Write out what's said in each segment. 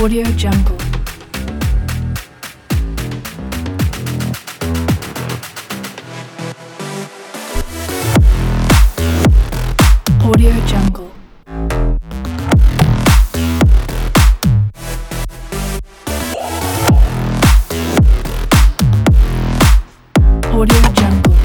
Audio Jungle. Audio Jungle. Audio Jungle.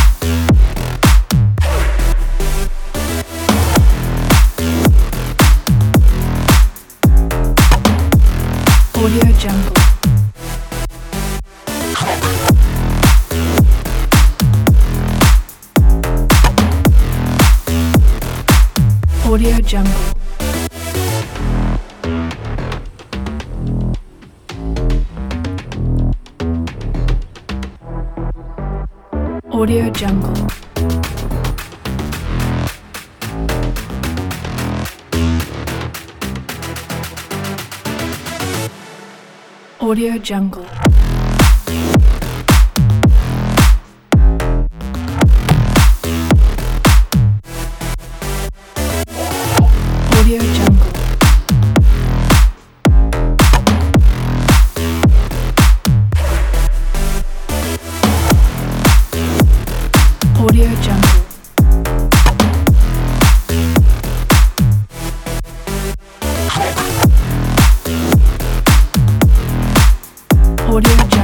Audio Jungle. Audio Jungle. Audio Jungle. Audio Jungle. Audio Jungle. Audio Jungle. Audio Jungle.